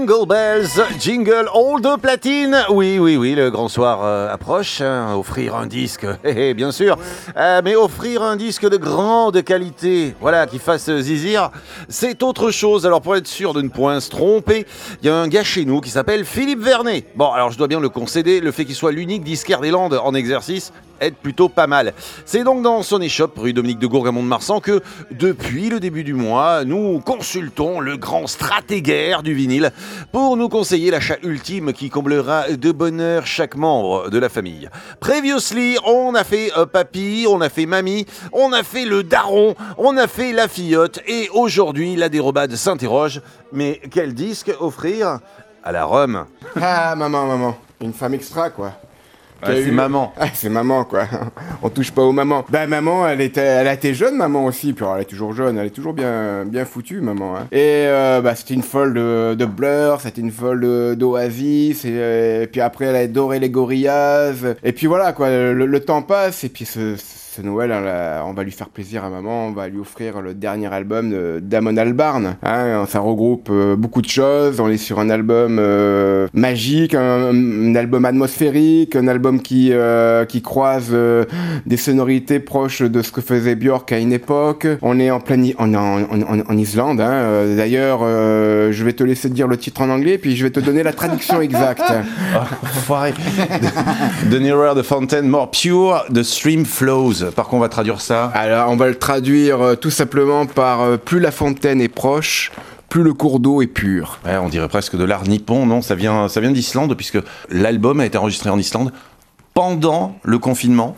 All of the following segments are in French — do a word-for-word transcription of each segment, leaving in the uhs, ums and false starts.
Jingle bells, jingle all de platine. Oui, oui, oui, le grand soir euh, approche. Hein. Offrir un disque, hé, hé, bien sûr. Euh, mais offrir un disque de grande qualité, voilà, qui fasse zizir, c'est autre chose. Alors pour être sûr de ne point se tromper, il y a un gars chez nous qui s'appelle Philippe Vernet. Bon, alors je dois bien le concéder, le fait qu'il soit l'unique disquaire des Landes en exercice aide plutôt pas mal. C'est donc dans son échoppe, rue Dominique de Gourgue à Mont-de-Marsan, que depuis le début du mois, nous consultons le grand stratégaire du vinyle pour nous conseiller l'achat ultime qui comblera de bonheur chaque membre de la famille. Previously, on a fait euh, papy, on a fait mamie, on a fait le daron, on a fait la fillotte et aujourd'hui, la dérobade s'interroge. Mais quel disque offrir à la Rome? Ah, maman, maman. Une femme extra, quoi. Ah, c'est eu... maman. Ah, c'est maman, quoi. On touche pas aux mamans. Bah, maman, elle était, elle a été jeune, maman aussi. Puis alors, elle est toujours jeune, elle est toujours bien, bien foutue, maman. Hein. Et euh, bah, c'était une folle de, de Blur, c'était une folle de, d'Oasis. Et, et puis après, elle a adoré les Gorillaz. Et puis voilà, quoi. Le, le temps passe. Et puis ce, ce Noël, on va lui faire plaisir à maman. On va lui offrir le dernier album de Damon Albarn. Hein, ça regroupe euh, beaucoup de choses. On est sur un album euh, magique, un, un album atmosphérique, un album qui euh, qui croise euh, des sonorités proches de ce que faisait Björk à une époque. On est en plein, on est en, en, en Islande. Hein. Euh, d'ailleurs, euh, je vais te laisser dire le titre en anglais, puis je vais te donner la traduction exacte. Oh, foiré. The nearer the fountain, more pure the stream flows. Par contre, on va traduire ça. Alors, on va le traduire euh, tout simplement par euh, plus la fontaine est proche, plus le cours d'eau est pur. Ouais, on dirait presque de l'art nippon. Non, ça vient, ça vient d'Islande puisque l'album a été enregistré en Islande pendant le confinement.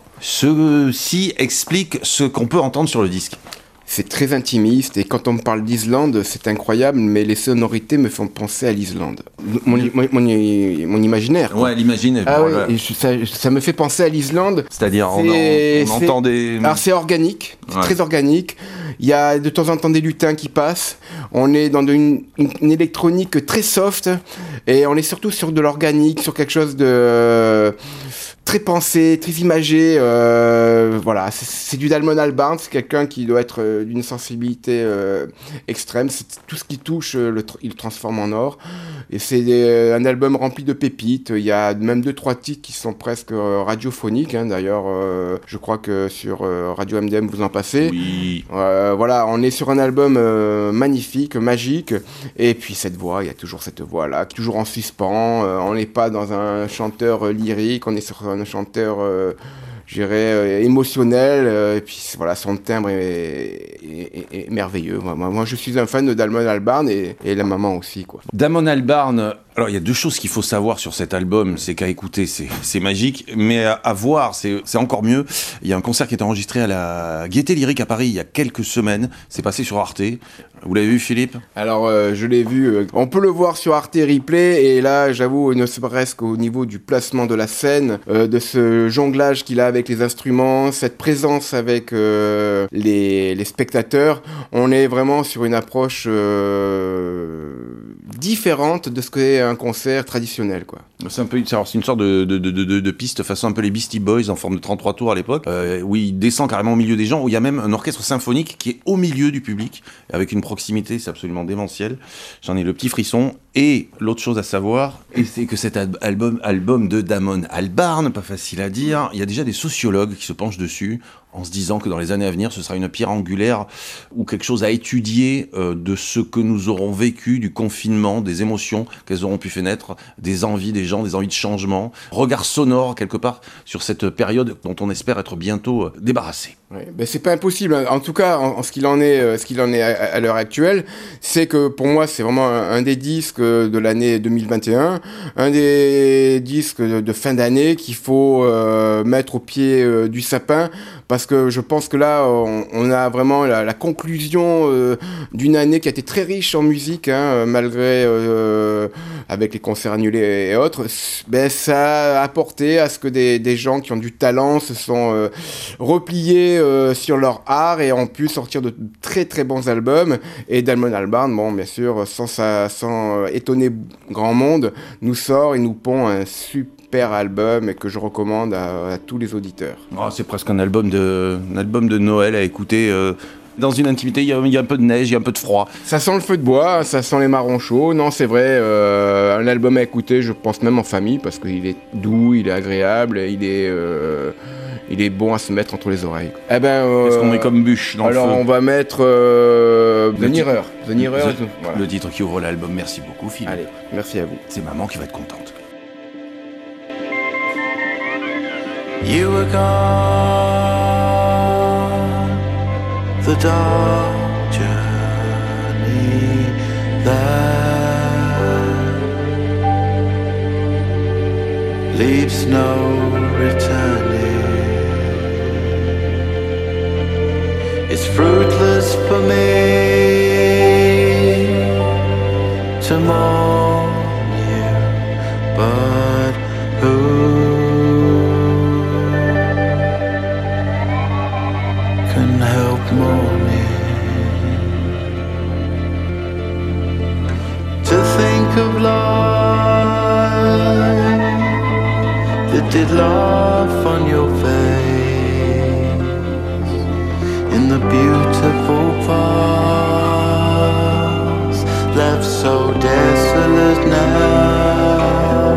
Ceci explique ce qu'on peut entendre sur le disque. C'est très intimiste et quand on me parle d'Islande, c'est incroyable, mais les sonorités me font penser à l'Islande. Mon, mon, mon, mon imaginaire. Quoi. Ouais, l'imagine. Ah oui, et je, ça, ça me fait penser à l'Islande. C'est-à-dire, on, on entend des... Alors c'est organique, c'est ouais. très organique. Il y a de temps en temps des lutins qui passent. On est dans une, une, une électronique très soft et on est surtout sur de l'organique, sur quelque chose de... très pensé, très imagé, euh, voilà, c'est, c'est du Damon Albarn, c'est quelqu'un qui doit être euh, d'une sensibilité euh, extrême, c'est tout ce qui touche, euh, le tr- il le transforme en or, et c'est euh, un album rempli de pépites, il y a même deux, trois titres qui sont presque euh, radiophoniques, hein, d'ailleurs, euh, je crois que sur euh, Radio M D M vous en passez, oui. euh, voilà, on est sur un album euh, magnifique, magique, et puis cette voix, il y a toujours cette voix-là, toujours en suspens, euh, on n'est pas dans un chanteur euh, lyrique, on est sur un chanteur, euh, je dirais, euh, émotionnel, euh, et puis voilà, son timbre est, est, est, est merveilleux. Moi, moi, je suis un fan de Damon Albarn et, et la maman aussi, quoi. Damon Albarn, alors il y a deux choses qu'il faut savoir sur cet album, c'est qu'à écouter, c'est, c'est magique, mais à, à voir, c'est, c'est encore mieux. Il y a un concert qui est enregistré à la Gaieté Lyrique à Paris il y a quelques semaines, c'est passé sur Arte. Vous l'avez vu, Philippe ? Alors, euh, je l'ai vu. Euh, on peut le voir sur Arte Replay. Et là, j'avoue, ne serait-ce qu'au niveau du placement de la scène, euh, de ce jonglage qu'il a avec les instruments, cette présence avec euh, les, les spectateurs, on est vraiment sur une approche euh, différente de ce qu'est un concert traditionnel, quoi. C'est un peu, alors c'est une sorte de, de, de, de, de piste façon un peu les Beastie Boys en forme de trente-trois tours à l'époque, euh, où il descend carrément au milieu des gens, où il y a même un orchestre symphonique qui est au milieu du public, avec une proximité, c'est absolument démentiel. J'en ai le petit frisson. Et l'autre chose à savoir, et c'est que cet album, album de Damon Albarn, pas facile à dire, il y a déjà des sociologues qui se penchent dessus, en se disant que dans les années à venir, ce sera une pierre angulaire ou quelque chose à étudier euh, de ce que nous aurons vécu, du confinement, des émotions qu'elles auront pu faire naître, des envies des gens, des envies de changement, regard sonore quelque part sur cette période dont on espère être bientôt euh, débarrassé. Ouais, ben c'est pas impossible. En tout cas, en, en ce qu'il en est, euh, ce qu'il en est à, à l'heure actuelle, c'est que pour moi, c'est vraiment un, un des disques de l'année deux mille vingt et un, un des disques de, de fin d'année qu'il faut euh, mettre au pied euh, du sapin. Parce que je pense que là, on, on a vraiment la, la conclusion euh, d'une année qui a été très riche en musique, hein, malgré, euh, avec les concerts annulés et autres. Ben, ça a apporté à ce que des, des gens qui ont du talent se sont euh, repliés euh, sur leur art et ont pu sortir de très très bons albums. Et Damon Albarn, bon, bien sûr, sans, ça, sans étonner grand monde, nous sort et nous pond un super super album et que je recommande à, à tous les auditeurs. Oh, c'est presque un album de, un album de Noël à écouter euh, dans une intimité, il y, a, il y a un peu de neige, il y a un peu de froid. Ça sent le feu de bois, ça sent les marrons chauds. Non, c'est vrai, euh, un album à écouter, je pense même en famille, parce qu'il est doux, il est agréable, il est, euh, il est bon à se mettre entre les oreilles. Eh ben, euh, qu'est-ce qu'on met comme bûche dans alors le feu? on va mettre euh, Le The Nearer. The Nearer, The- voilà. Le titre qui ouvre l'album. Merci beaucoup, Philippe. Allez, merci à vous. C'est maman qui va être contente. You were gone, the dark journey that leaves no returning. It's fruitless for me to mourn you, but who can help mourning? To think of life that did laugh on your face in the beautiful past, left so desolate now.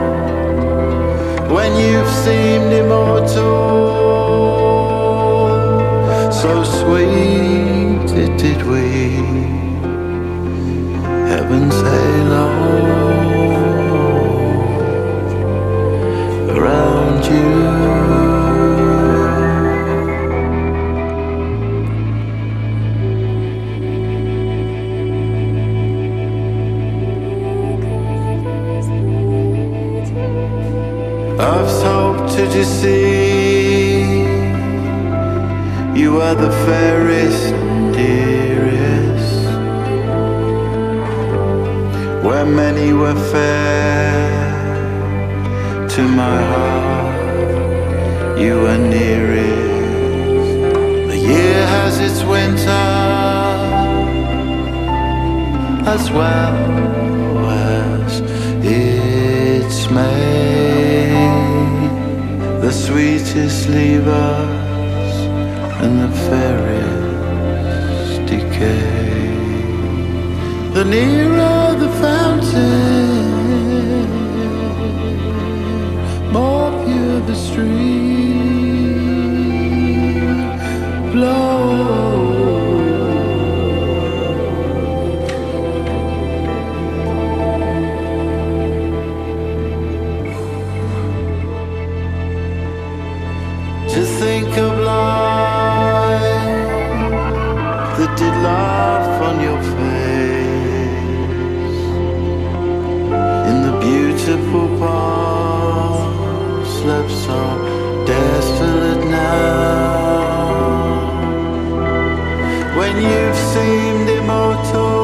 When you've seemed immortal, so sweet it did we, heaven's halo around you. I've hoped to deceive you are the fairest, dearest, where many were fair to my heart, you are nearest. The year has its winter as well as its May. The sweetest leave us and the fairest decay. The nearer the fountain, more pure the stream flows. To think of life that did laugh on your face in the beautiful past, left so desolate now. When you've seemed immortal,